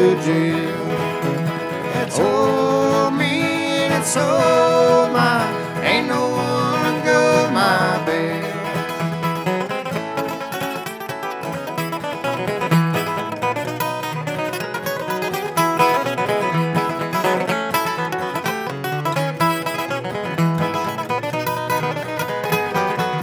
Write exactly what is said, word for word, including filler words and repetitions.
to jail. It told me and it told my